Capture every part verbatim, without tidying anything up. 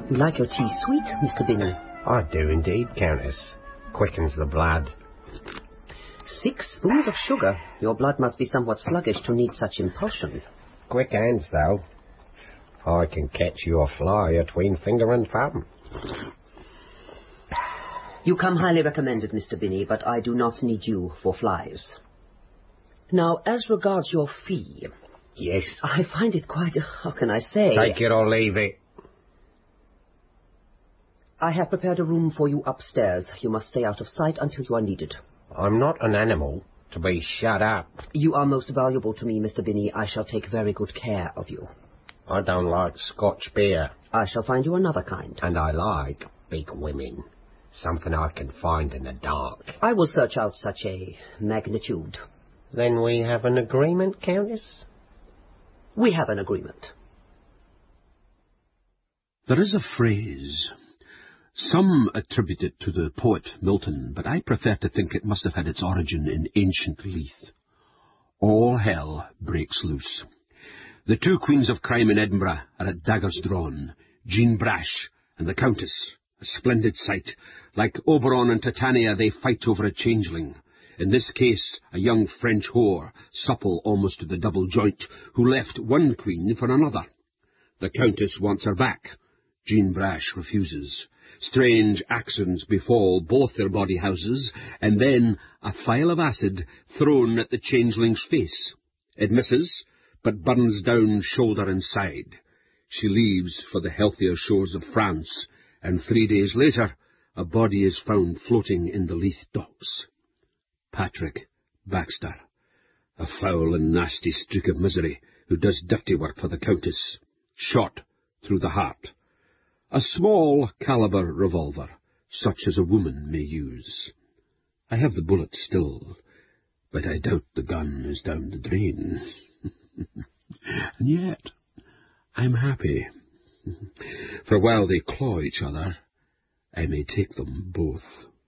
You like your tea sweet, Mister Binny? I do indeed, Countess. Quickens the blood. Six spoons of sugar. Your blood must be somewhat sluggish to need such impulsion. Quick hands, though. I can catch you a fly atween finger and thumb. You come highly recommended, Mister Binny, but I do not need you for flies. Now, as regards your fee... Yes? I find it quite... How can I say... Take it or leave it. I have prepared a room for you upstairs. You must stay out of sight until you are needed. I'm not an animal to be shut up. You are most valuable to me, Mister Binny. I shall take very good care of you. I don't like Scotch beer. I shall find you another kind. And I like big women. Something I can find in the dark. I will search out such a magnitude. Then we have an agreement, Countess? We have an agreement. There is a phrase. Some attribute it to the poet Milton, but I prefer to think it must have had its origin in ancient Leith. All hell breaks loose. The two queens of crime in Edinburgh are at daggers drawn, Jean Brash and the Countess, a splendid sight. Like Oberon and Titania, they fight over a changeling. In this case, a young French whore, supple almost to the double joint, who left one queen for another. The Countess wants her back. Jean Brash refuses. Strange accidents befall both their body houses, and then a phial of acid thrown at the changeling's face. It misses, but burns down shoulder and side. She leaves for the healthier shores of France, and three days later, a body is found floating in the Leith docks. Patrick Baxter, a foul and nasty streak of misery who does dirty work for the Countess, shot through the heart. A small caliber revolver, such as a woman may use. I have the bullet still, but I doubt the gun is down the drain. And yet, I'm happy. For while they claw each other, I may take them both.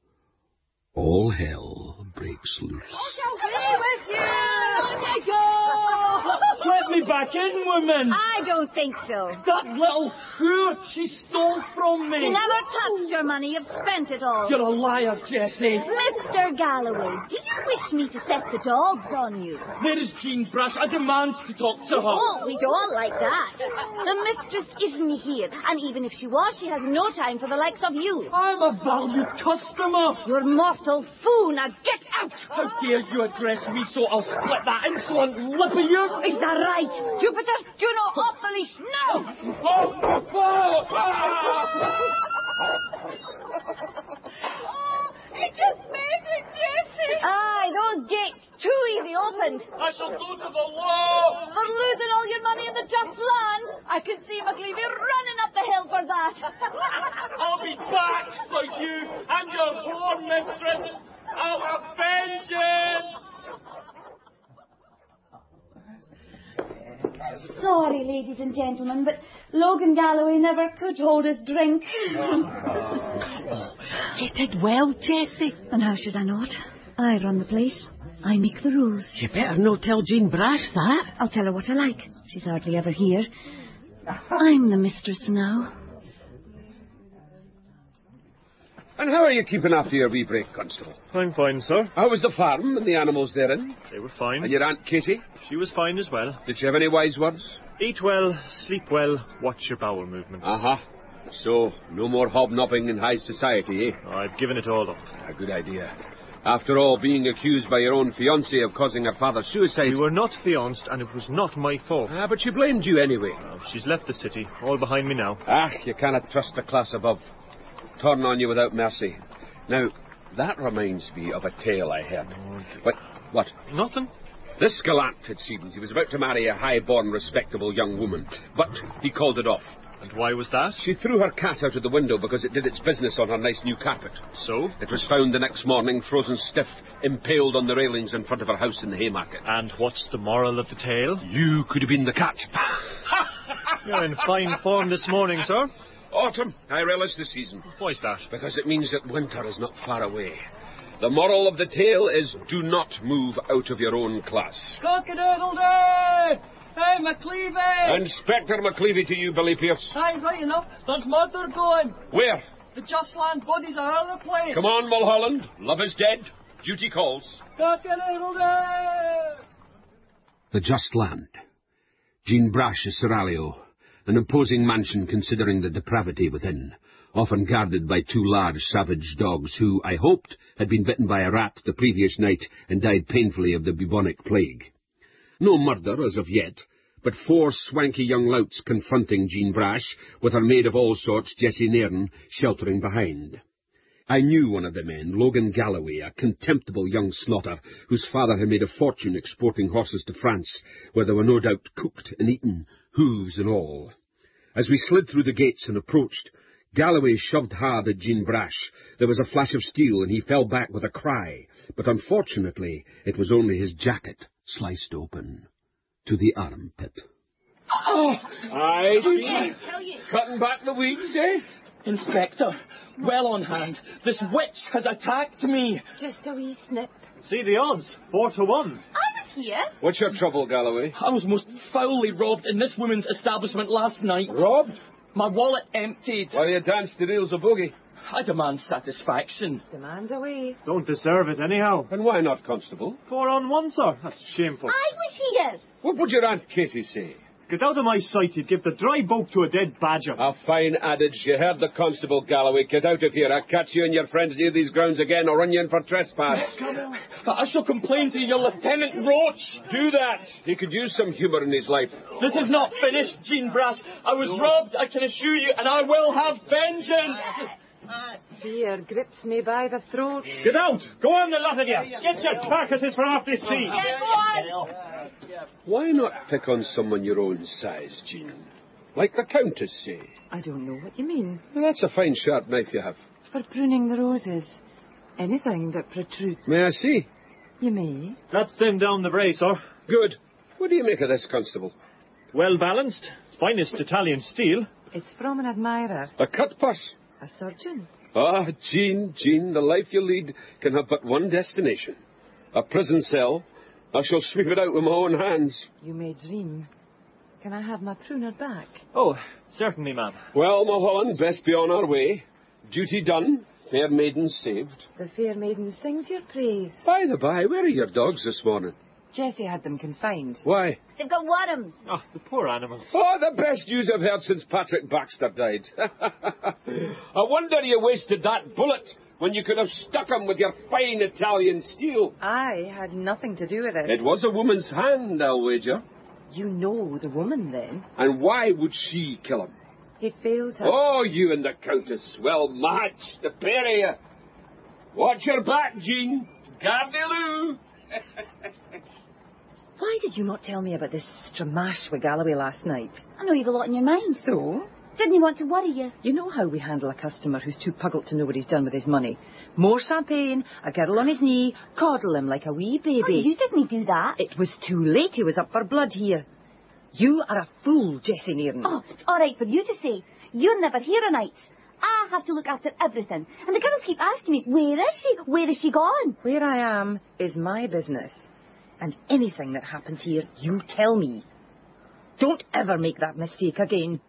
All hell breaks loose. Away with you! Let me go! Let me back in, woman! I don't think so. That little hoot, she stole from me! She never touched your money. You've spent it all. You're a liar, Jessie. Mister Galloway, do you wish me to set the dogs on you? Where is Jean Brash? I demand to talk to her. Oh, we don't like that. The mistress isn't here, and even if she was, she has no time for the likes of you. I'm a valued customer. You're mortal fool. Now get out! How dare you address me so I'll split that insolent lip of yours? Is that right? Jupiter, do you know off the leash? No! Oh, oh, He just made it, Jessie! Aye, those gates, too easy opened. I shall go to the law! For losing all your money in the just land? I can see McLeavy running up the hill for that. I'll be back for you and your whore mistress. I'll have vengeance! Sorry, ladies and gentlemen, but Logan Galloway never could hold his drink. You did well, Jessie. And how should I know it? I run the place. I make the rules. You better not tell Jean Brash that. I'll tell her what I like. She's hardly ever here. I'm the mistress now. And how are you keeping after your wee break, Constable? I'm fine, sir. How was the farm and the animals therein? They were fine. And your Aunt Kitty? She was fine as well. Did she have any wise words? Eat well, sleep well, watch your bowel movements. Uh-huh. So, no more hobnobbing in high society, eh? I've given it all up. A good idea. After all, being accused by your own fiancée of causing her father's suicide... We were not fianced, and it was not my fault. Ah, but she blamed you anyway. Oh, she's left the city, all behind me now. Ah, you cannot trust the class above. Turn on you without mercy. Now, that reminds me of a tale I heard. Oh, but, what? Nothing. This gallant, it seems, he was about to marry a high-born, respectable young woman, but he called it off. And why was that? She threw her cat out of the window because it did its business on her nice new carpet. So? It was found the next morning, frozen stiff, impaled on the railings in front of her house in the Haymarket. And what's the moral of the tale? You could have been the cat. You're in fine form this morning, sir. Autumn. I relish the season. Why's that? Because it means that winter is not far away. The moral of the tale is do not move out of your own class. Cock-a-doodle-day! Hey, McLeavy! Inspector McLeavy to you, Billy Pierce. Aye, right enough. There's murder going. Where? The Just Land bodies are out of the place. Come on, Mulholland. Love is dead. Duty calls. The Just Land. Jean Brash's seraglio, an imposing mansion considering the depravity within, often guarded by two large savage dogs who, I hoped, had been bitten by a rat the previous night and died painfully of the bubonic plague. No murder as of yet, but four swanky young louts confronting Jean Brash, with her maid of all sorts, Jessie Nairn, sheltering behind. I knew one of the men, Logan Galloway, a contemptible young slotter, whose father had made a fortune exporting horses to France, where they were no doubt cooked and eaten, hooves and all. As we slid through the gates and approached, Galloway shoved hard at Jean Brash. There was a flash of steel, and he fell back with a cry, but unfortunately it was only his jacket, sliced open to the armpit. Oh! Aye, Jean. Cutting back the weeds, eh? Inspector, well on hand. This witch has attacked me. Just a wee snip. See the odds. Four to one. I was here. What's your trouble, Galloway? I was most foully robbed in this woman's establishment last night. Robbed? My wallet emptied. While you danced the reels of boogie. I demand satisfaction. Demand away. Don't deserve it anyhow. And why not, Constable? Four on one, sir. That's shameful. I was here. What would your Aunt Katie say? Get out of my sight. You'd give the dry boat to a dead badger. A fine adage. You heard the Constable, Galloway. Get out of here. I'll catch you and your friends near these grounds again or run you in for trespass. I shall complain to your Lieutenant Roach. Do that. He could use some humour in his life. This is not finished, Jean Brash. I was robbed, I can assure you, and I will have vengeance. Fear grips me by the throat. Get out. Go on, the lot of you. Get your carcasses from off this sea. Yeah, go on. Why not pick on someone your own size, Jean? Like the Countess, say. I don't know what you mean. Well, that's a fine sharp knife you have. For pruning the roses. Anything that protrudes. May I see? You may. That's thin down the brace, sir. Good. What do you make of this, Constable? Well balanced. Finest Italian steel. It's from an admirer. A cut purse. A surgeon. Ah, Jean, Jean, the life you lead can have but one destination. A prison cell. I shall sweep it out with my own hands. You may dream. Can I have my pruner back? Oh, certainly, ma'am. Well, Mulholland, best be on our way. Duty done. Fair maiden saved. The fair maiden sings your praise. By the by, where are your dogs this morning? Jessie had them confined. Why? They've got worms. Oh, the poor animals. Oh, the best news I've heard since Patrick Baxter died. I wonder you wasted that bullet when you could have stuck him with your fine Italian steel. I had nothing to do with it. It was a woman's hand, I'll wager. You know the woman, then. And why would she kill him? He failed her. Oh, you and the Countess. Well matched, the pair of you. Watch your back, Jean. Gardez-vous. Why did you not tell me about this stramash with Galloway last night? I know you've a lot on your mind. So? Didn't he want to worry you? You know how we handle a customer who's too puggled to know what he's done with his money. More champagne, a girl on his knee, coddle him like a wee baby. Oh, you didn't do that. It was too late. He was up for blood here. You are a fool, Jessie Nairn. Oh, it's all right for you to say. You're never here o' nights. I have to look after everything. And the girls keep asking me, where is she? Where is she gone? Where I am is my business. And anything that happens here, you tell me. Don't ever make that mistake again.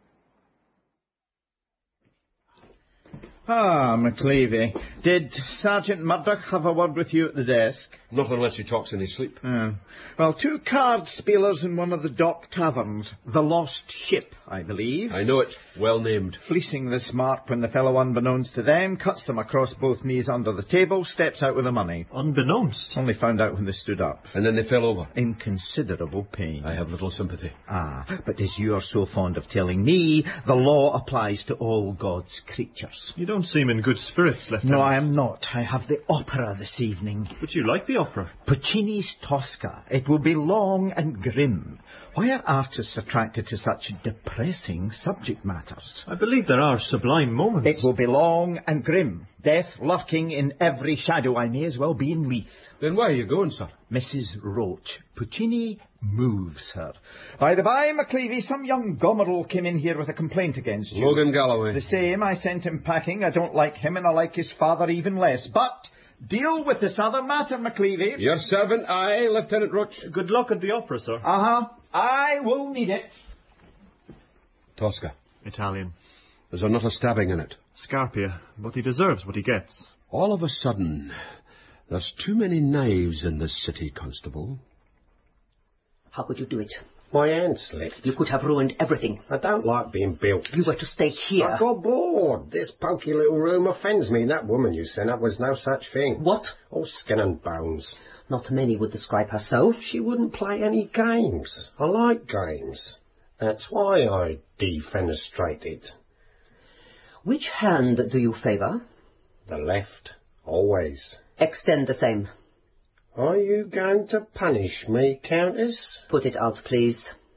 Ah, McLeavy. Did Sergeant Murdoch have a word with you at the desk? Not unless he talks in his sleep. Oh. Well, two card spielers in one of the dock taverns. The Lost Ship, I believe. I know it. Well named. Fleecing this mark when the fellow, unbeknownst to them, cuts them across both knees under the table, steps out with the money. Unbeknownst? Only found out when they stood up. And then they fell over. In considerable pain. I have little sympathy. Ah, but as you are so fond of telling me, the law applies to all God's creatures. You don't seem in good spirits, Lieutenant. No, I am not. I have the opera this evening. But you like the opera. Puccini's Tosca. It will be long and grim. Why are artists attracted to such depressing subject matters? I believe there are sublime moments. It will be long and grim. Death lurking in every shadow. I may as well be in Leith. Then why are you going, sir? Missus Roach. Puccini moves her. By the by, McLeavy, some young gomerel came in here with a complaint against you. Logan Galloway. The same. I sent him packing. I don't like him, and I like his father even less. But deal with this other matter, McLeavy. Your servant, aye, Lieutenant Roach. Good luck at the opera, sir. Uh-huh. I will need it. Tosca. Italian. Is there not a stabbing in it? Scarpia, but he deserves what he gets. All of a sudden, there's too many knives in this city, Constable. How could you do it? My hand slipped. You could have ruined everything. I don't like being built. You were to stay here. I got bored. This poky little room offends me. That woman you sent up was no such thing. What? All skin and bones. Not many would describe her so. She wouldn't play any games. I like games. That's why I defenestrated. Which hand do you favour? The left. Always. Extend the same. Are you going to punish me, Countess? Put it out, please.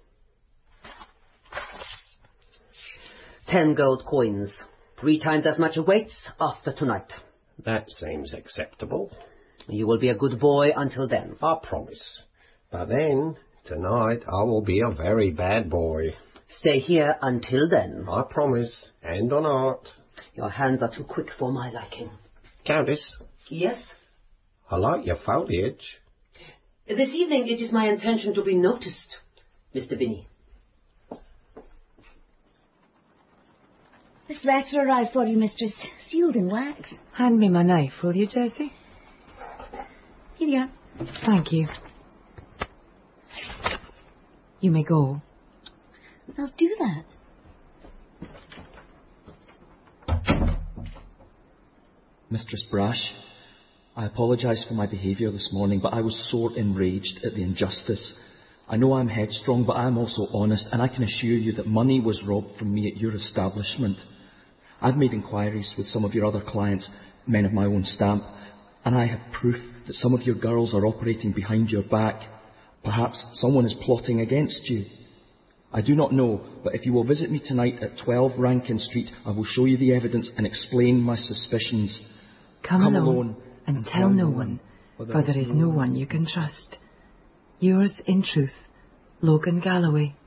Ten gold coins. Three times as much weight after tonight. That seems acceptable. You will be a good boy until then. I promise. But then, tonight, I will be a very bad boy. Stay here until then. I promise. And on art. Your hands are too quick for my liking. Countess? Yes? I like your foliage. This evening it is my intention to be noticed, Mister Binny. This letter arrived for you, mistress, sealed in wax. Hand me my knife, will you, Jessie? Here you are. Thank you. You may go. I'll do that. Mistress Brash, I apologise for my behaviour this morning, but I was sore enraged at the injustice. I know I'm headstrong, but I'm also honest, and I can assure you that money was robbed from me at your establishment. I've made inquiries with some of your other clients, men of my own stamp, and I have proof that some of your girls are operating behind your back. Perhaps someone is plotting against you. I do not know, but if you will visit me tonight at twelve Rankin Street, I will show you the evidence and explain my suspicions. Come, Come alone, alone and tell no one, for there is no one you can trust. Yours in truth, Logan Galloway.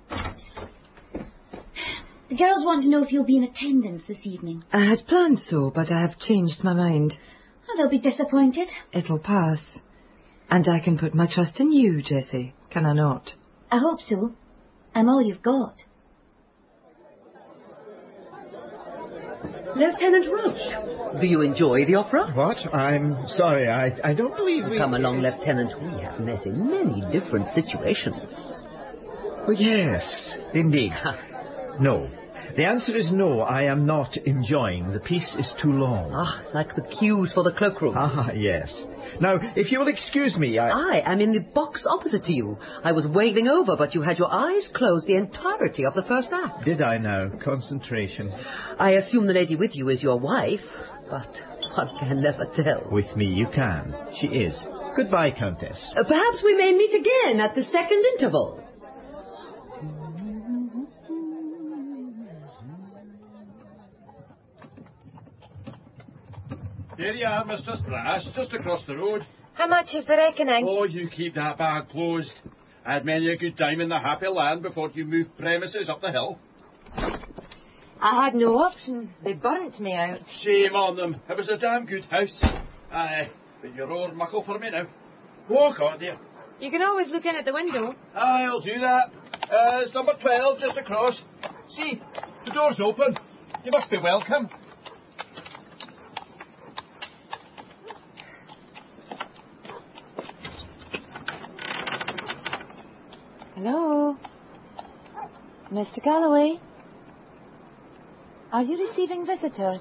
The girls want to know if you'll be in attendance this evening. I had planned so, but I have changed my mind. Oh, they'll be disappointed. It'll pass. And I can put my trust in you, Jessie, can I not? I hope so. I'm all you've got. Lieutenant Roach, do you enjoy the opera? What? I'm sorry, I, I don't believe we... Come along, Lieutenant. We have met in many different situations. Oh, yes, indeed. No. The answer is no, I am not enjoying. The piece is too long. Ah, like the queues for the cloakroom. Ah, yes. Now, if you will excuse me, I... I am in the box opposite to you. I was waving over, but you had your eyes closed the entirety of the first act. Did I now? Concentration. I assume the lady with you is your wife, but one can never tell. With me you can. She is. Goodbye, Countess. Uh, perhaps we may meet again at the second interval. Here you are, Mistress Brash, just across the road. How much is the reckoning? Oh, you keep that bag closed. I'd many a good time in the happy land before you moved premises up the hill. I had no option. They burnt me out. Shame on them. It was a damn good house. Aye, but you're o'er muckle for me now. Walk on, dear. You can always look in at the window. Aye, I'll do that. Uh, it's number twelve, just across. See, the door's open. You must be welcome. Hello? Mister Galloway? Are you receiving visitors?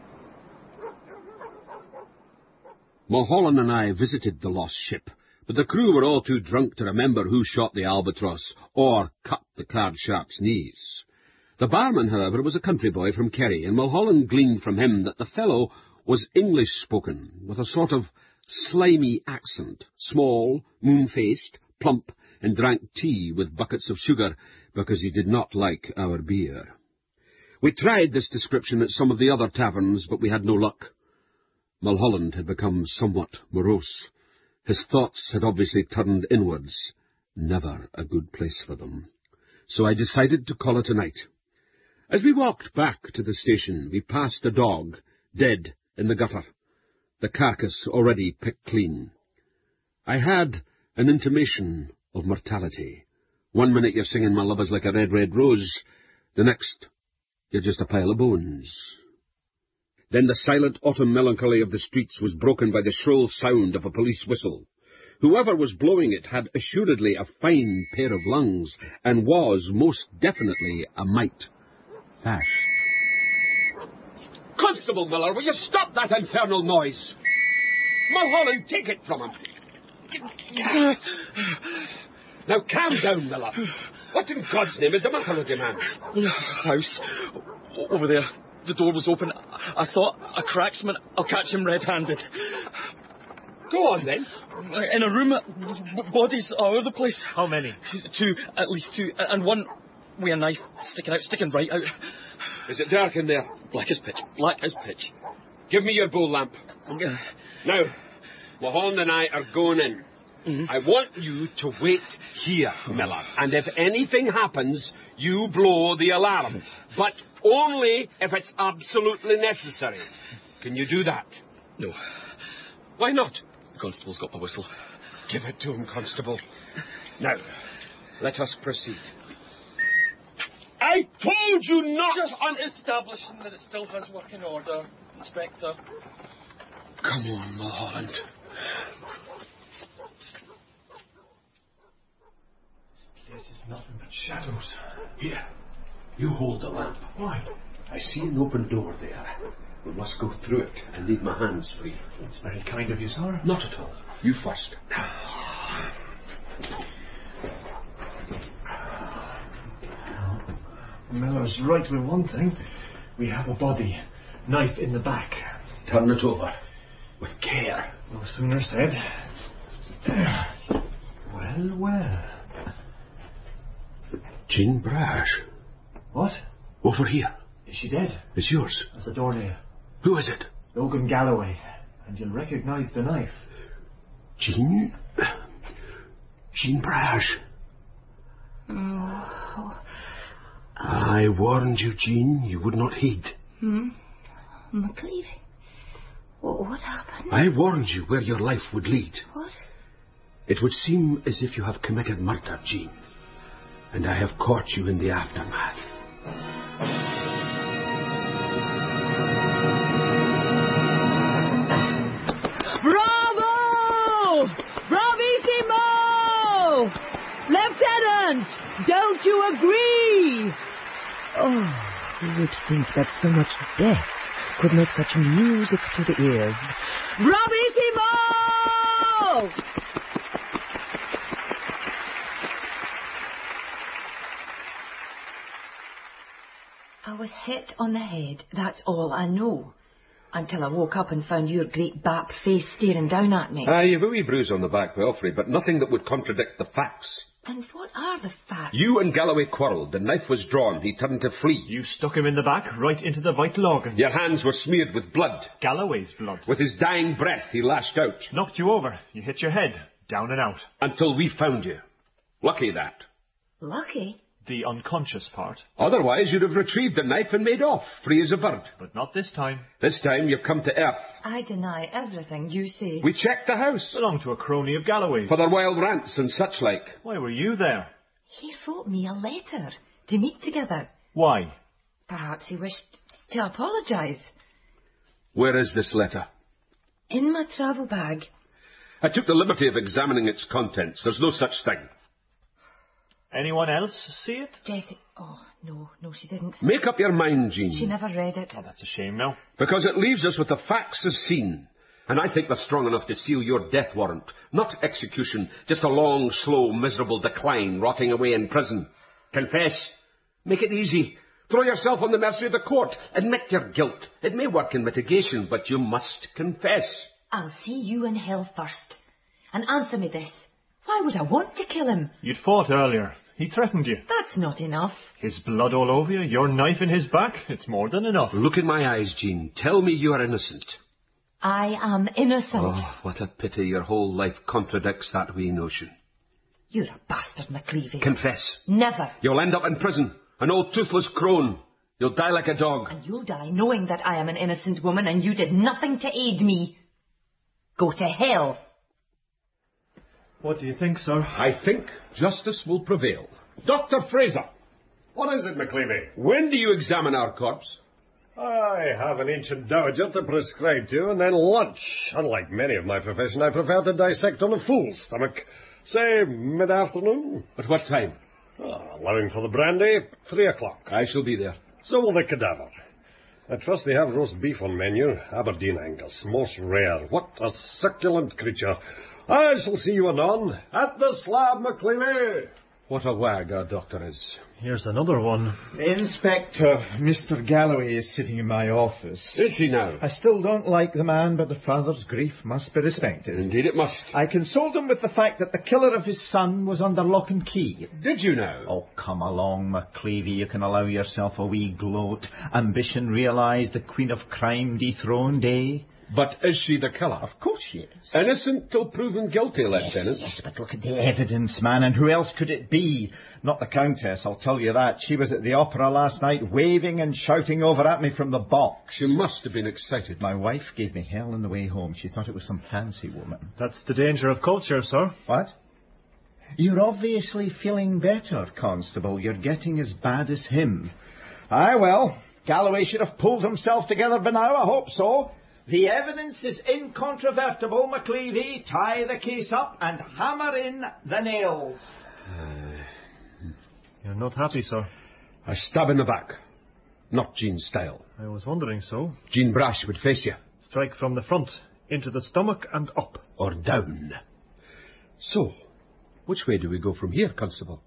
Mulholland and I visited the lost ship, but the crew were all too drunk to remember who shot the albatross or cut the card sharp's knees. The barman, however, was a country boy from Kerry, and Mulholland gleaned from him that the fellow was English-spoken, with a sort of slimy accent, small, moon-faced, plump, and drank tea with buckets of sugar because he did not like our beer. We tried this description at some of the other taverns, but we had no luck. Mulholland had become somewhat morose. His thoughts had obviously turned inwards. Never a good place for them. So I decided to call it a night. As we walked back to the station, we passed a dog, dead in the gutter, the carcass already picked clean. I had an intimation of mortality, One minute you're singing my love is like a red, red rose. The next, you're just a pile of bones. Then the silent autumn melancholy of the streets was broken by the shrill sound of a police whistle. Whoever was blowing it had assuredly a fine pair of lungs, and was most definitely a mite. Fash. Constable Miller, will you stop that infernal noise? Mulholland, take it from him. Now calm down, Miller. What in God's name is the matter with you, man? House. O- over there. The door was open. I thought a cracksman. I'll catch him red-handed. Go on, then. In a room, b- bodies all over the place. How many? Two, at least two. And one with a knife sticking out, sticking right out. Is it dark in there? Black as pitch. Black as pitch. Give me your bow lamp. Okay. Now, Mulholland and I are going in. Mm-hmm. I want you to wait here, Miller. And if anything happens, you blow the alarm. But only if it's absolutely necessary. Can you do that? No. Why not? The constable's got the whistle. Give it to him, Constable. Now, let us proceed. I told you not... Just on establishing that it still has working order, Inspector. Come on, Mulholland. This is nothing but shadows. Here, you hold the lamp. Why? I see an open door there. We must go through it and leave my hands free. It's very kind of you, sir. Not at all. You first. Miller's right with one thing. We have a body. Knife in the back. Turn it over. With care. No sooner said. There. Well, well. Jean Brash. What? Over here. Is she dead? It's yours. That's the doornail. Who is it? Logan Galloway. And you'll recognise the knife. Jean? Jean Brash. Oh. I warned you, Jean. You would not heed. Hmm? McLeave? What, what happened? I warned you where your life would lead. What? It would seem as if you have committed murder, Jean. And I have caught you in the aftermath. Bravo! Bravissimo! Lieutenant, don't you agree? Oh, who would think that so much death could make such music to the ears? Bravissimo! I was hit on the head, that's all I know. Until I woke up and found your great bap face staring down at me. Ah, uh, you've a wee bruise on the back, Belfry, but nothing that would contradict the facts. And what are the facts? You and Galloway quarrelled. The knife was drawn. He turned to flee. You stuck him in the back, right into the vital organ. Your hands were smeared with blood. Galloway's blood. With his dying breath, he lashed out. Knocked you over. You hit your head. Down and out. Until we found you. Lucky that. Lucky? The unconscious part. Otherwise, you'd have retrieved the knife and made off, free as a bird. But not this time. This time, you've come to earth. I deny everything you say. We checked the house. Belonged to a crony of Galloway's. For their wild rants and such like. Why were you there? He wrote me a letter to meet together. Why? Perhaps he wished to apologise. Where is this letter? In my travel bag. I took the liberty of examining its contents. There's no such thing. Anyone else see it? Jessie. Oh, no, no, she didn't. Make up your mind, Jean. She never read it. Oh, that's a shame now. Because it leaves us with the facts as seen. And I think they're strong enough to seal your death warrant. Not execution, just a long, slow, miserable decline, rotting away in prison. Confess. Make it easy. Throw yourself on the mercy of the court. Admit your guilt. It may work in mitigation, but you must confess. I'll see you in hell first. And answer me this. Why would I want to kill him? You'd fought earlier. He threatened you. That's not enough. His blood all over you, your knife in his back. It's more than enough. Look in my eyes, Jean. Tell me you are innocent. I am innocent. Oh, what a pity your whole life contradicts that wee notion. You're a bastard, McLeavy. Confess. Never. You'll end up in prison, an old toothless crone. You'll die like a dog. And you'll die knowing that I am an innocent woman and you did nothing to aid me. Go to hell. What do you think, sir? I think justice will prevail. Doctor Fraser. What is it, McLeavy? When do you examine our corpse? I have an ancient dowager to prescribe to, and then lunch. Unlike many of my profession, I prefer to dissect on a full stomach. Say, mid-afternoon. At what time? Oh, allowing for the brandy, three o'clock. I shall be there. So will the cadaver. I trust they have roast beef on menu. Aberdeen Angus, most rare. What a succulent creature. I shall see you anon at the slab, McLeavy. What a wag our doctor is. Here's another one. Inspector, Mister Galloway is sitting in my office. Is he now? I still don't like the man, but the father's grief must be respected. Indeed it must. I consoled him with the fact that the killer of his son was under lock and key. Did you now? Oh, come along, McLeavy. You can allow yourself a wee gloat. Ambition realised, the queen of crime dethroned, eh? But is she the killer? Of course she is. Innocent till proven guilty, Lieutenant. Yes, yes, but look at the evidence, man, and who else could it be? Not the Countess, I'll tell you that. She was at the opera last night, waving and shouting over at me from the box. She must have been excited. My wife gave me hell on the way home. She thought it was some fancy woman. That's the danger of culture, sir. What? You're obviously feeling better, Constable. You're getting as bad as him. Aye, well, Galloway should have pulled himself together by now, I hope so. The evidence is incontrovertible, McLeavy. Tie the case up and hammer in the nails. Uh, You're not happy, sir? A stab in the back. Not Jean's style. I was wondering so. Jean Brash would face you. Strike from the front, into the stomach and up. Or down. So, which way do we go from here, Constable?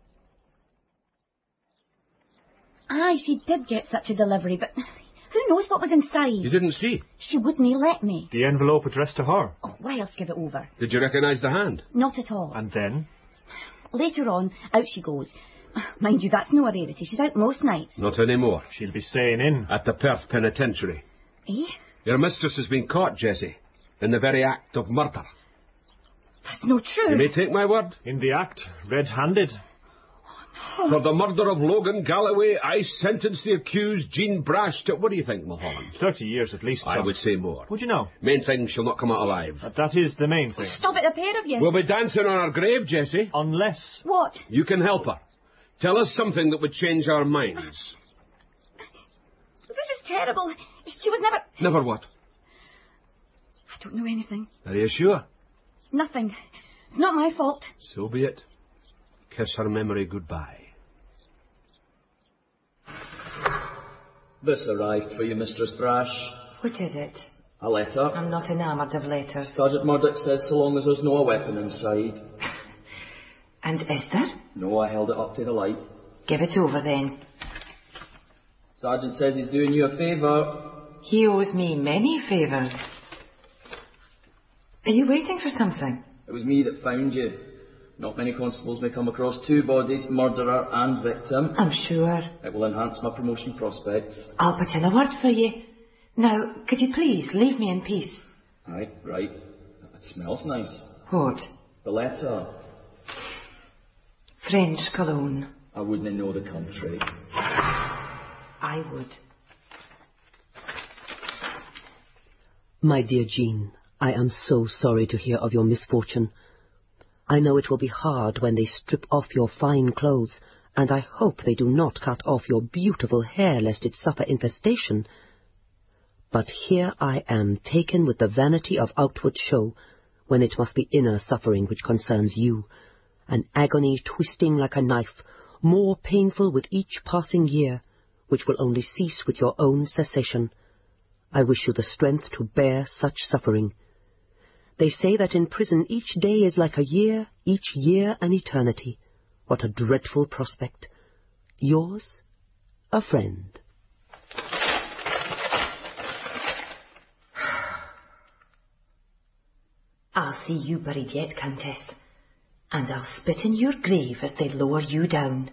Aye, she did get such a delivery, but who knows what was inside? You didn't see? She wouldn't let me. The envelope addressed to her. Oh, why else give it over? Did you recognise the hand? Not at all. And then? Later on, out she goes. Mind you, that's no a rarity. She's out most nights. Not anymore. She'll be staying in. At the Perth Penitentiary. Eh? Your mistress has been caught, Jessie, in the very act of murder. That's no true. You may take my word. In the act, red-handed. Oh. For the murder of Logan Galloway, I sentence the accused, Jean Brash, to... What do you think, Mulholland? Thirty years at least, I sir. would say more. Would you know? Main thing, she'll not come out alive. But that is the main thing. Stop it, the pair of you. We'll be dancing on our grave, Jessie. Unless... What? You can help her. Tell us something that would change our minds. This is terrible. She was never... Never what? I don't know anything. Are you sure? Nothing. It's not my fault. So be it. Kiss her memory goodbye. This arrived for you, Mistress Brash. What is it? A letter. I'm not enamoured of letters. Sergeant Murdoch says so long as there's no weapon inside. And is there? No, I held it up to the light. Give it over then. Sergeant says he's doing you a favour. He owes me many favours. Are you waiting for something? It was me that found you. Not many constables may come across two bodies, murderer and victim. I'm sure. It will enhance my promotion prospects. I'll put in a word for you. Now, could you please leave me in peace? Aye, right. It smells nice. What? The letter. French cologne. I wouldn't know the country. I would. My dear Jean, I am so sorry to hear of your misfortune. I know it will be hard when they strip off your fine clothes, and I hope they do not cut off your beautiful hair lest it suffer infestation. But here I am taken with the vanity of outward show, when it must be inner suffering which concerns you, an agony twisting like a knife, more painful with each passing year, which will only cease with your own cessation. I wish you the strength to bear such suffering. They say that in prison each day is like a year, each year an eternity. What a dreadful prospect. Yours, a friend. I'll see you buried yet, Countess. And I'll spit in your grave as they lower you down.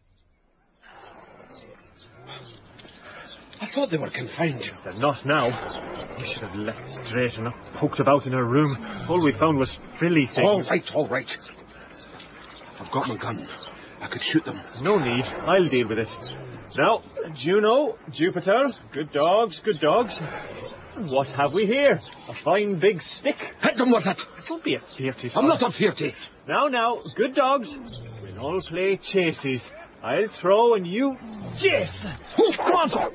I thought they were confined. They're not now. We should have left straight and not poked about in her room. All we found was frilly things. All right, all right. I've got my gun. I could shoot them. No need. I'll deal with it. Now, Juno, Jupiter, good dogs, good dogs. And what have we here? A fine big stick. Hit them with it. Don't be a fearty. I'm not a fearty. Now, now, good dogs. We all play chases. I'll throw and you chase. Come on.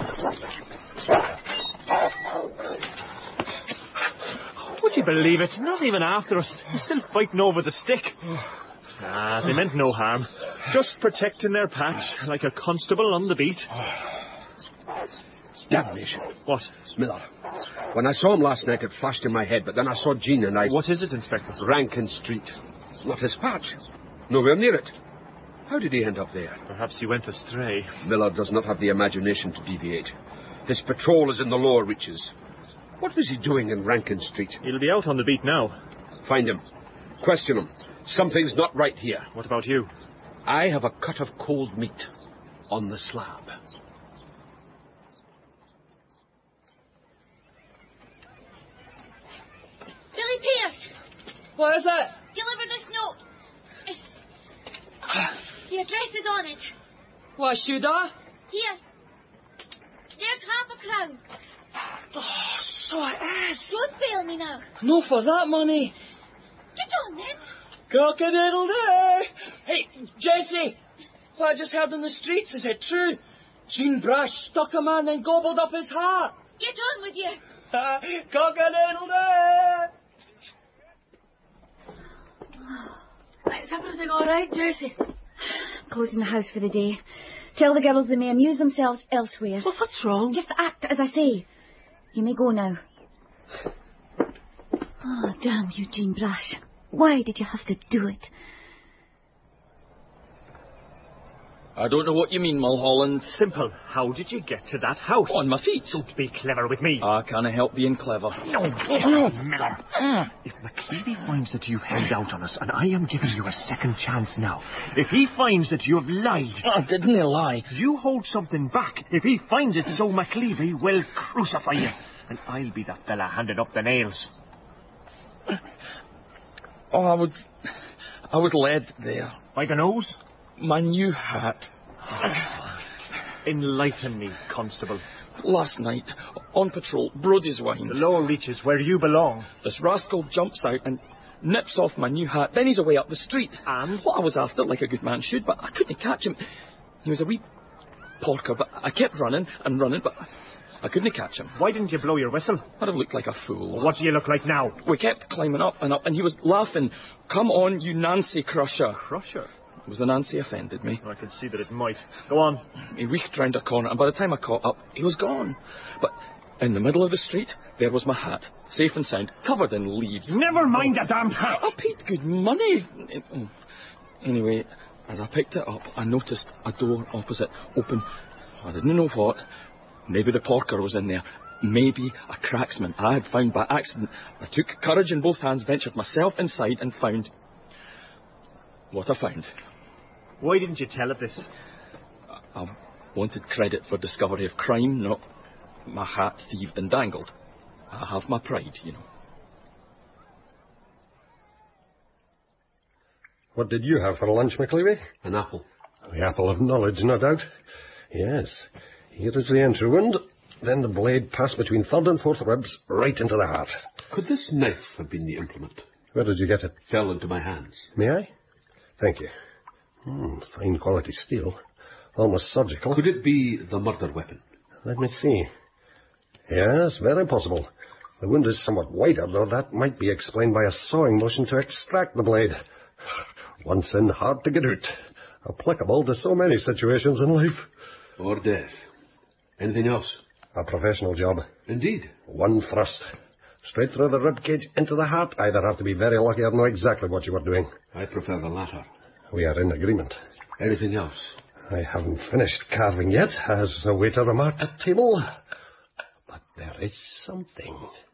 Would you believe it? Not even after us. They're still fighting over the stick. Ah, they meant no harm. Just protecting their patch like a constable on the beat. Damnation. What? Miller. When I saw him last night, it flashed in my head, but then I saw Jean and I... What is it, Inspector? Rankin Street. Not his patch. Nowhere near it. How did he end up there? Perhaps he went astray. Miller does not have the imagination to deviate. His patrol is in the lower reaches. What was he doing in Rankin Street? He'll be out on the beat now. Find him. Question him. Something's not right here. What about you? I have a cut of cold meat on the slab. Billy Pierce! What is it? Deliver this note. The address is on it. Why should I? Here. There's half a crown. Oh, so it is. Don't fail me now. No for that money. Get on then. Cock-a-doodle-day! Hey, Jesse! What I just heard in the streets, is it true? Jean Brash stuck a man and gobbled up his heart. Get on with you. Cock-a-doodle-day! Is everything all right, Jessie? Closing the house for the day. Tell the girls they may amuse themselves elsewhere. Well, what's wrong? Just act as I say. You may go now. Oh, damn you, Jean Brash. Why did you have to do it? I don't know what you mean, Mulholland. Simple. How did you get to that house? On my feet. Don't be clever with me. I can't help being clever. No, no, Miller. Mm. If McCleavey finds that you held out on us, and I am giving you a second chance now, if he finds that you have lied... Oh, didn't he lie? You hold something back. If he finds it so, McCleavey will crucify you. And I'll be that fella handing up the nails. Oh, I was... I was led there. By the nose? My new hat. Enlighten me, Constable. Last night, on patrol, Brody's Wines. The lower reaches, where you belong. This rascal jumps out and nips off my new hat. Then he's away up the street. And? Well, I was after, like a good man should, but I couldn't catch him. He was a wee porker, but I kept running and running, but I couldn't catch him. Why didn't you blow your whistle? I'd have looked like a fool. What do you look like now? We kept climbing up and up, and he was laughing. Come on, you Nancy Crusher. Crusher? It was the Nancy offended me. I could see that it might. Go on. He reached round a corner, and by the time I caught up, he was gone. But in the middle of the street, there was my hat, safe and sound, covered in leaves. Never mind the damn hat! I paid good money. Anyway, as I picked it up, I noticed a door opposite open. I didn't know what. Maybe the porker was in there. Maybe a cracksman I had found by accident. I took courage in both hands, ventured myself inside, and found... what I found. Why didn't you tell it this? I, I wanted credit for discovery of crime, not my hat thieved and dangled. I have my pride, you know. What did you have for lunch, McCleavey? An apple. The apple of knowledge, no doubt. Yes. Here is the entry wound. Then the blade passed between third and fourth ribs, right into the heart. Could this knife have been the implement? Where did you get it? Fell into my hands. May I? Thank you. Hmm, fine quality steel. Almost surgical. Could it be the murder weapon? Let me see. Yes, very possible. The wound is somewhat wider, though that might be explained by a sawing motion to extract the blade. Once in, hard to get out. Applicable to so many situations in life. Or death. Anything else? A professional job. Indeed. One thrust. Straight through the rib cage into the heart. Either have to be very lucky or know exactly what you were doing. I prefer the latter. We are in agreement. Anything else? I haven't finished carving yet, as the waiter remarked at table. But there is something.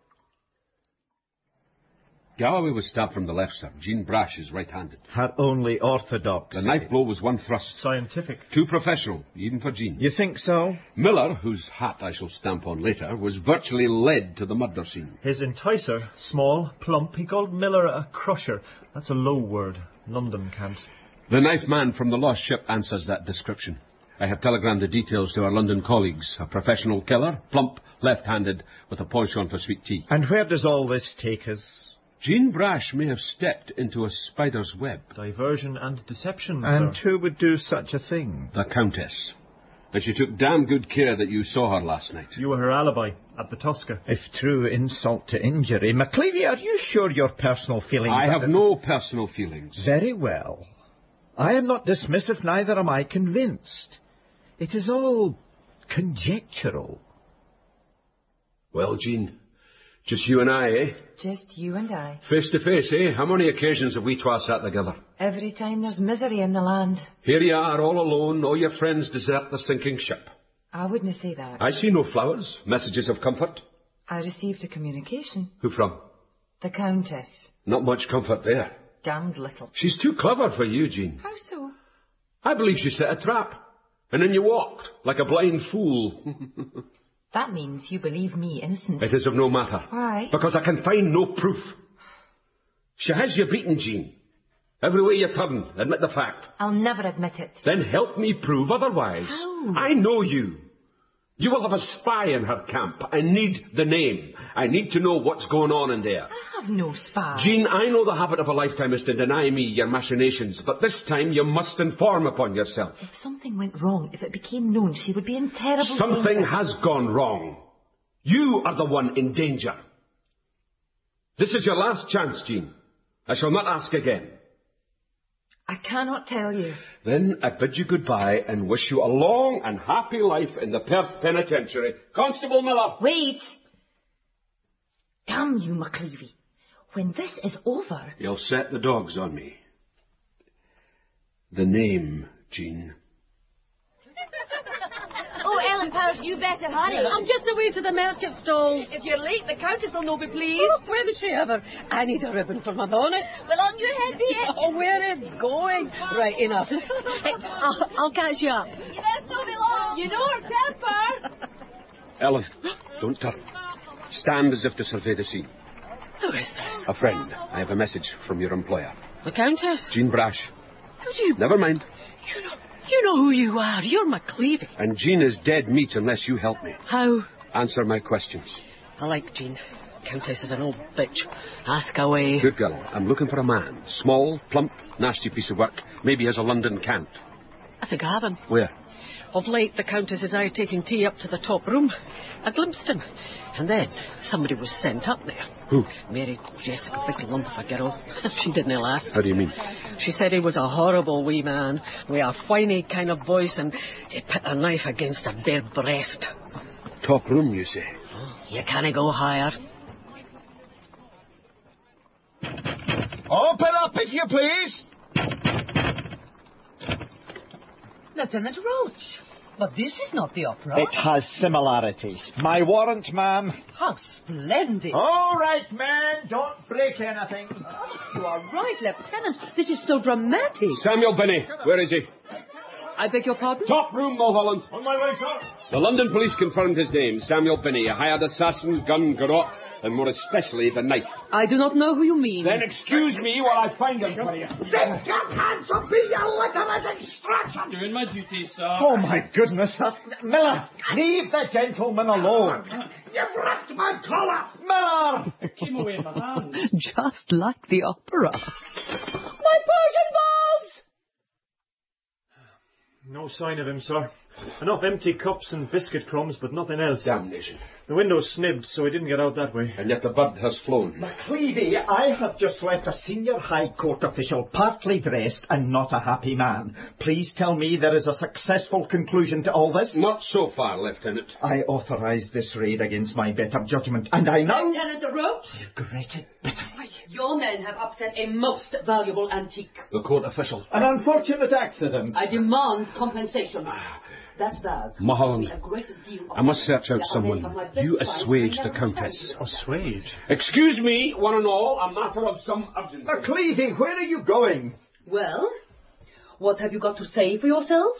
Galloway was stabbed from the left, sir. Jean Brash is right-handed. Her only orthodox. The knife blow was one thrust. Scientific. Too professional, even for Jean. You think so? Miller, whose hat I shall stamp on later, was virtually led to the murder scene. His enticer, small, plump, he called Miller a crusher. That's a low word. London can't. The knife man from the lost ship answers that description. I have telegrammed the details to our London colleagues. A professional killer, plump, left-handed, with a penchant for sweet tea. And where does all this take us? Jean Brash may have stepped into a spider's web. Diversion and deception, And sir. who would do such a thing? The Countess. And she took damn good care that you saw her last night. You were her alibi at the Tosca. If true insult to injury. McCleavy, are you sure your personal feelings... I have are- no personal feelings. Very well. I am not dismissive, neither am I convinced. It is all conjectural. Well, Jean, just you and I, eh? Just you and I. Face to face, eh? How many occasions have we twa sat together? Every time there's misery in the land. Here you are, all alone, all your friends desert the sinking ship. I wouldn't say that. I see no flowers, messages of comfort. I received a communication. Who from? The Countess. Not much comfort there. Damned little. She's too clever for you, Jean. How so? I believe she set a trap. And then you walked, like a blind fool. That means you believe me innocent. It is of no matter. Why? Because I can find no proof. She has you beaten, Jean. Every way you turn, admit the fact. I'll never admit it. Then help me prove otherwise. How? I know you. You will have a spy in her camp. I need the name. I need to know what's going on in there. I have no spy. Jean, I know the habit of a lifetime is to deny me your machinations, but this time you must inform upon yourself. If something went wrong, if it became known, she would be in terrible Something danger. has gone wrong. You are the one in danger. This is your last chance, Jean. I shall not ask again. I cannot tell you. Then I bid you goodbye and wish you a long and happy life in the Perth Penitentiary. Constable Miller! Wait! Damn you, McCleavy. When this is over... You'll set the dogs on me. The name, Jean. Oh, Ellen Powers, you better hurry. I'm just away to the market stalls. If you're late, the Countess will not be pleased. Oh, where is she ever? I need a ribbon for my bonnet. Well, on your head be it. Oh, where it's going. Right, enough. Hey, I'll, I'll catch you up. You better so be long. You know her temper. Ellen, don't turn. Stand as if to survey the scene. Who is this? A friend. I have a message from your employer. The Countess? Jean Brash. How do you... Never mind. You know, you know who you are. You're McCleavy. And Jean is dead meat unless you help me. How? Answer my questions. I like Jean. Countess is an old bitch. Ask away. Good girl. I'm looking for a man. Small, plump, nasty piece of work. Maybe has a London cant. I think I have him. Where? Of late, the Countess is out taking tea up to the top room. I glimpsed him. And then somebody was sent up there. Who? Mary Jessica, big lump of a girl. She didn't last. How do you mean? She said he was a horrible wee man, with a whiny kind of voice, and he put a knife against her bare breast. Top room, you say? You can't go higher. Open up, if you please. Lieutenant Roach. But this is not the opera. It has similarities. My warrant, ma'am. How splendid. All right, man. Don't break anything. You are right, Lieutenant. This is so dramatic. Samuel Binney, where is he? I beg your pardon? Top room, Mulholland. On my way, sir. The London police confirmed his name, Samuel Binney, a hired assassin, gun, garrote, and more especially the knife. I do not know who you mean. Then excuse me while I find him for you. Get your hands up, be you literate extraction! Doing my duty, sir. Oh, my goodness. That... Miller, leave the gentleman alone. You've ripped my collar! Miller! It came away in my hands. Just like the opera. My Persian balls! No sign of him, sir. Enough empty cups and biscuit crumbs, but nothing else. Damnation. The window's snibbed, so he didn't get out that way. And yet the bird has flown. McCleavy, I have just left a senior High Court official partly dressed and not a happy man. Please tell me there is a successful conclusion to all this. Not so far, Lieutenant. I authorise this raid against my better judgment, and I now... Lieutenant Roach, regret it bitterly. your men have upset a most valuable antique. The court official. An unfortunate accident. I demand compensation. That vase Mulholland, cost me a great deal of I must money. search out The someone. array of my best You wine assuage I the never Countess. found. Assuage? Excuse me, one and all, a matter of some urgency. McCleavy, where are you going? Well, what have you got to say for yourselves?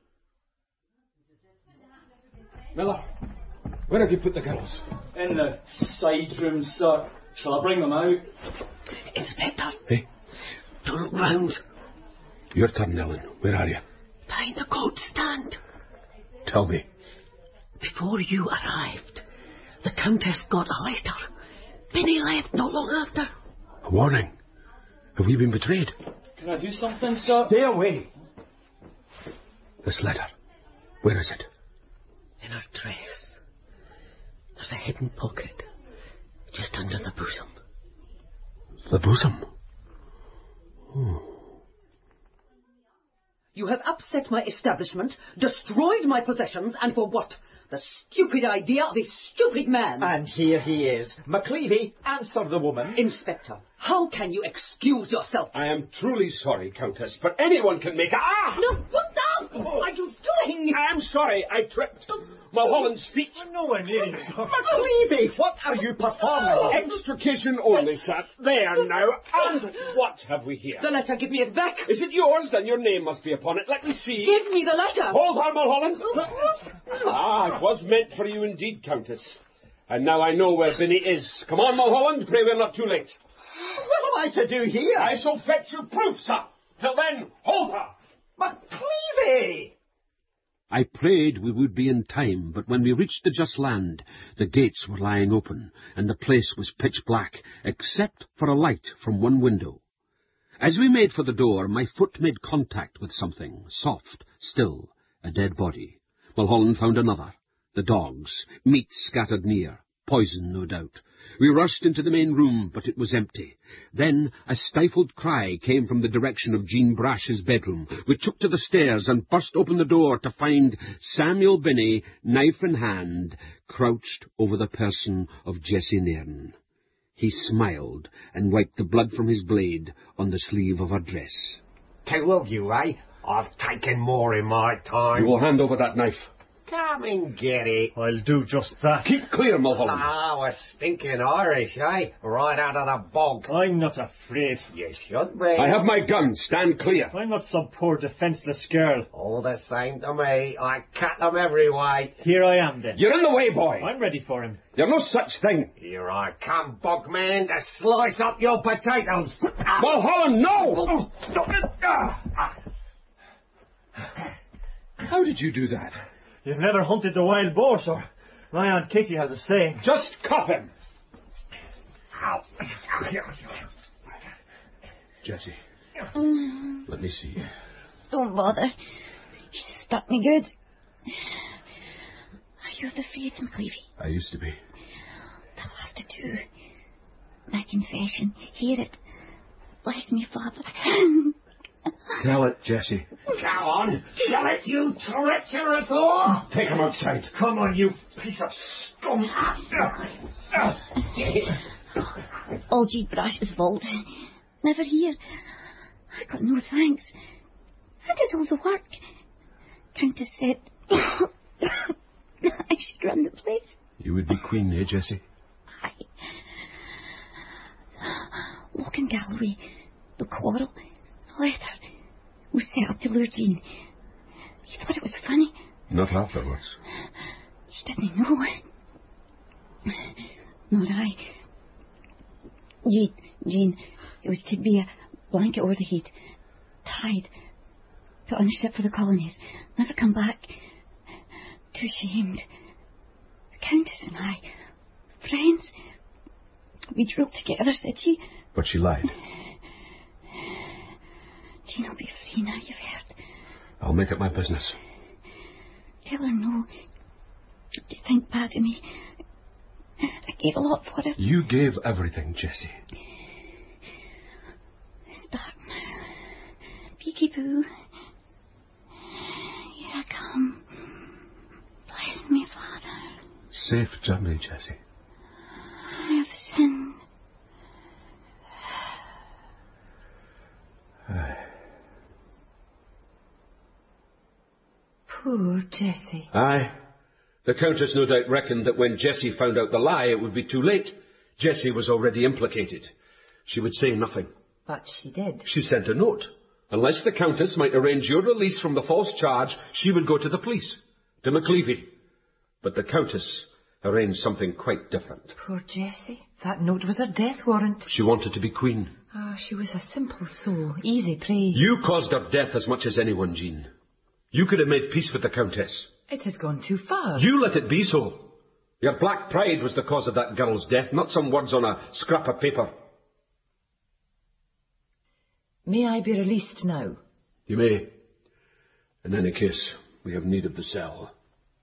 Miller, where have you put the girls? In the side room, sir. Shall I bring them out? Inspector. Hey? Don't look round. Your turn, Ellen. Where are you? Behind the coat stand. Tell me. Before you arrived, the Countess got a letter. Binney left not long after. A warning. Have we been betrayed? Can I do something, sir? Stay away. This letter. Where is it? In her dress. There's a hidden pocket. Just under the bosom. The bosom? Oh. You have upset my establishment, destroyed my possessions, and for what? The stupid idea of a stupid man. And here he is. McCleavy, answer the woman. Inspector, how can you excuse yourself? I am truly sorry, Countess, but anyone can make... Ah! No, what the... What are you doing? I am sorry, I tripped. Mulholland's feet. No one needs. McCleavy, what are you performing? Extrication only, sir. There now. And what have we here? The letter, give me it back. Is it yours? Then your name must be upon it. Let me see. Give me the letter. Hold on, Mulholland. Ah, it was meant for you indeed, Countess. And now I know where Binny is. Come on, Mulholland. Pray we're not too late. What am I to do here? I shall fetch you proof, sir. Till then, hold her. McCleavy! I prayed we would be in time, but when we reached the just land, the gates were lying open, and the place was pitch black, except for a light from one window. As we made for the door, my foot made contact with something, soft, still, a dead body. Mulholland found another. The dogs, meat scattered near, poison no doubt. We rushed into the main room, but it was empty. Then a stifled cry came from the direction of Jean Brash's bedroom. We took to the stairs and burst open the door to find Samuel Binney, knife in hand, crouched over the person of Jessie Nairn. He smiled and wiped the blood from his blade on the sleeve of her dress. Two of you, eh? I've taken more in my time. You will hand over that knife. Come and get it. I'll do just that. Keep clear, Mulholland. Ah, we're stinking Irish, eh? Right out of the bog. I'm not afraid. You should be. I have my gun. Stand clear. I'm not some poor defenceless girl. All the same to me. I cut them every way. Here I am, then. You're in the way, boy. I'm ready for him. You're no such thing. Here I come, bogman, to slice up your potatoes. Mulholland, no! How did you do that? You've never hunted the wild boar, sir. My Aunt Katie has a saying. Just cuff him. Jessie, Mm, let me see. don't bother. He stuck me good. Are you of the faith, McCleavy? I used to be. That'll have to do. My confession. Hear it. Bless me, Father. Tell it, Jessie. Go on. Tell it, you treacherous whore. Take him outside. Come on, you piece of scum. All Jean Brash's fault. Never here. I got no thanks. I did all the work. Countess said I should run the place. You would be queen, eh, Jessie? Aye. Locken Galloway, the quarrel, the letter was set up to lure Jean. He thought it was funny. Not afterwards. He didn't know. Nor I. Jean, Jean, it was to be a blanket over the heat, tied, put on a ship for the colonies, never come back. Too shamed. The Countess and I, friends, we drilled together, said she. But she lied. Jean will be free now, you've heard. I'll make it my business. Tell her no. To think bad of me. I gave a lot for her. You gave everything, Jessie. It's dark now. Peeky-boo. Here I come. Bless me, Father. Safe journey, Jessie. I have sinned. Aye. Poor Jessie. Aye. The Countess no doubt reckoned that when Jessie found out the lie, it would be too late. Jessie was already implicated. She would say nothing. But she did. She sent a note. Unless the Countess might arrange your release from the false charge, she would go to the police, to McCleavy. But the Countess arranged something quite different. Poor Jessie. That note was her death warrant. She wanted to be queen. Ah, she was a simple soul, easy prey. You caused her death as much as anyone, Jean. You could have made peace with the Countess. It had gone too far. You let it be so. Your black pride was the cause of that girl's death, not some words on a scrap of paper. May I be released now? You may. In any case, we have need of the cell.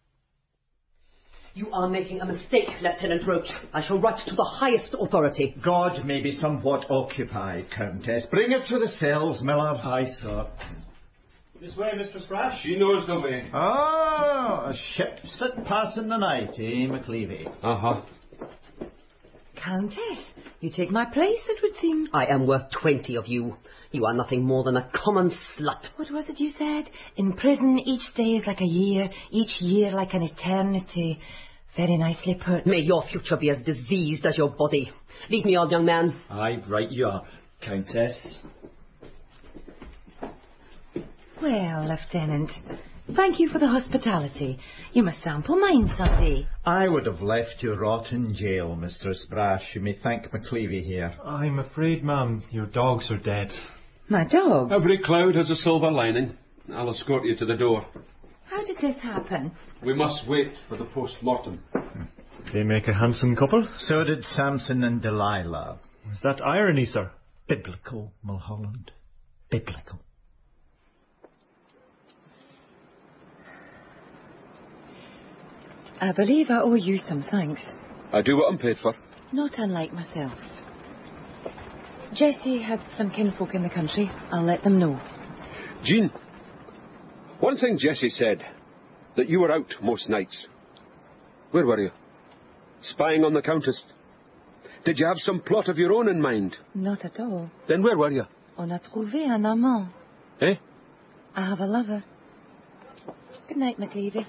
You are making a mistake, Lieutenant Roach. I shall write to the highest authority. God may be somewhat occupied, Countess. Bring it to the cells, Miller. Aye, sir. This way, Mistress Brash. She knows the way. Ah, a ship sit passing the night, eh, McLeavy? Uh-huh. Countess, you take my place, it would seem. I am worth twenty of you. You are nothing more than a common slut. What was it you said? In prison, each day is like a year, each year like an eternity. Very nicely put. May your future be as diseased as your body. Lead me on, young man. Aye, right you are, Countess. Well, Lieutenant, thank you for the hospitality. You must sample mine someday. I would have left you rot in jail, Mistress Brash. You may thank McLeavy here. I'm afraid, ma'am, your dogs are dead. My dogs? Every cloud has a silver lining. I'll escort you to the door. How did this happen? We must wait for the post-mortem. They make a handsome couple. So did Samson and Delilah. Is that irony, sir? Biblical, Mulholland. Biblical. I believe I owe you some thanks. I do what I'm paid for. Not unlike myself. Jessie had some kinfolk in the country. I'll let them know. Jean, one thing Jessie said, that you were out most nights. Where were you? Spying on the Countess? Did you have some plot of your own in mind? Not at all. Then where were you? On a trouvé un amant. Eh? I have a lover. Good night, McLeavy.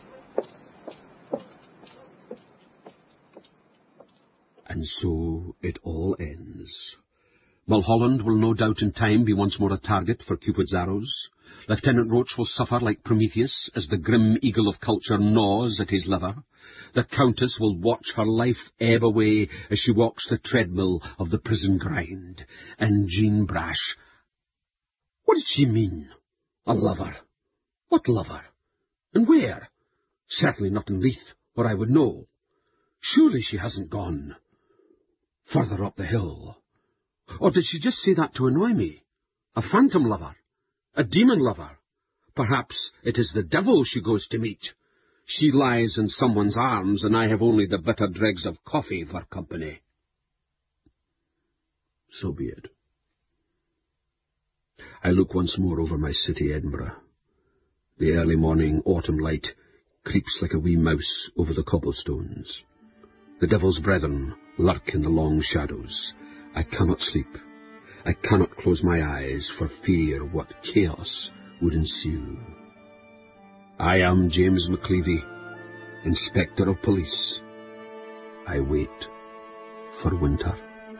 And so it all ends. Mulholland will no doubt in time be once more a target for Cupid's arrows. Lieutenant Roach will suffer like Prometheus as the grim eagle of culture gnaws at his liver. The Countess will watch her life ebb away as she walks the treadmill of the prison grind. And Jean Brash... What did she mean? A lover? What lover? And where? Certainly not in Leith, where I would know. Surely she hasn't gone further up the hill. Or did she just say that to annoy me? A phantom lover? A demon lover? Perhaps it is the devil she goes to meet. She lies in someone's arms, and I have only the bitter dregs of coffee for company. So be it. I look once more over my city, Edinburgh. The early morning autumn light creeps like a wee mouse over the cobblestones. The devil's brethren lurk in the long shadows. I cannot sleep. I cannot close my eyes for fear what chaos would ensue. I am James McLeavy, Inspector of Police. I wait for winter.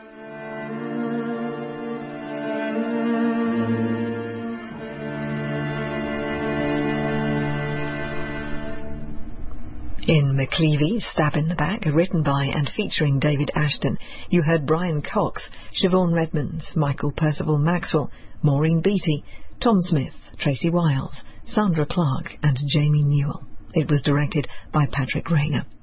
In McLeavy, Stab in the Back, written by and featuring David Ashton, you heard Brian Cox, Siobhan Redmonds, Michael Percival Maxwell, Maureen Beattie, Tom Smith, Tracy Wiles, Sandra Clark and Jamie Newell. It was directed by Patrick Rayner.